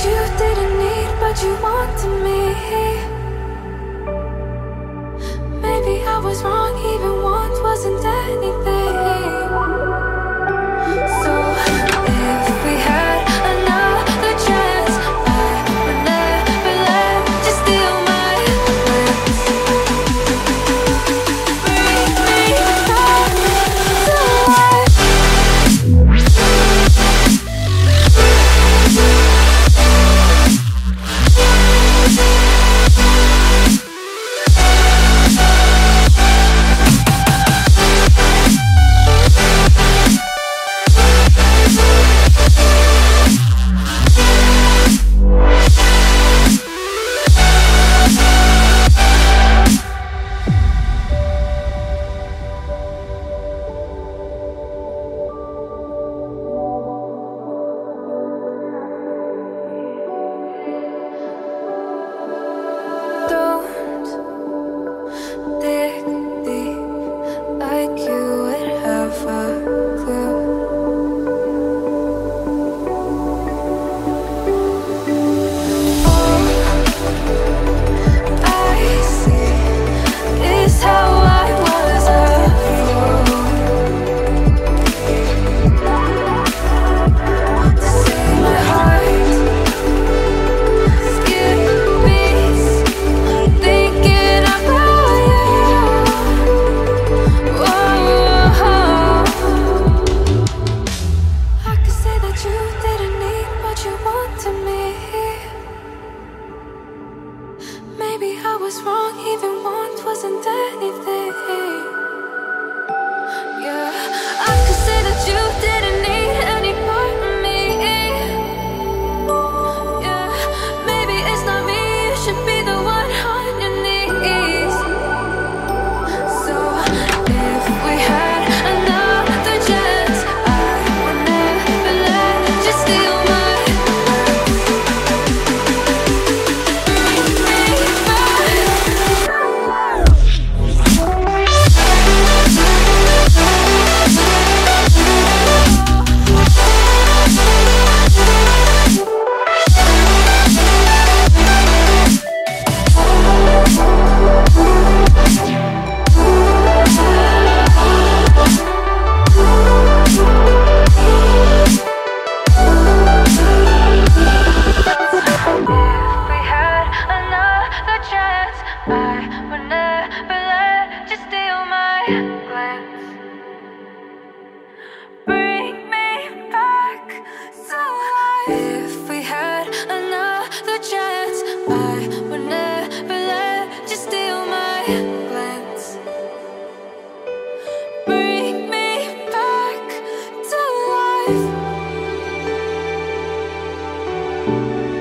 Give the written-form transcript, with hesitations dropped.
you didn't need, but you wanted me. Maybe I was wrong, even want wasn't anything. So if we had another chance, I would never let you steal my plans. Bring me back to life. Don't dig deep like you would have a clue. All I see is how I was a fool to see my heart skip beats thinking about you. Whoa. I could say that you didn't need, but you wanted me. Maybe I was wrong, even want wasn't anything. Yeah, I could say that you didn't need any part of me. Yeah, maybe it's not me, you should be the one on your knees. So if we had another chance, I would never let you steal my plans. Bring me back. If we had another chance, I would never let you steal my glance. Bring me back to life. If we had another chance, I would never let you steal my glance. Bring me back to life.